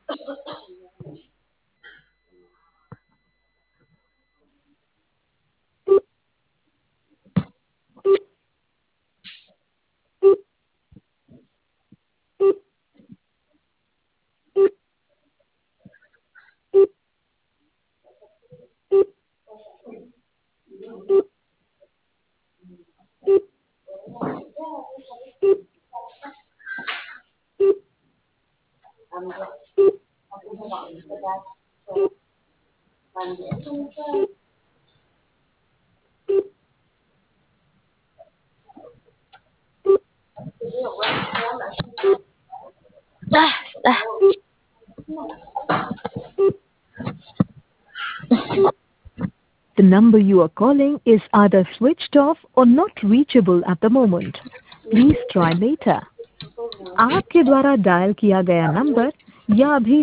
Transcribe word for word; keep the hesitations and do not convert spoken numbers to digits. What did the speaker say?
Ah, ah. The number you are calling is either switched off or not reachable at the moment. Please try later. आपके द्वारा dial किया गया number या अभी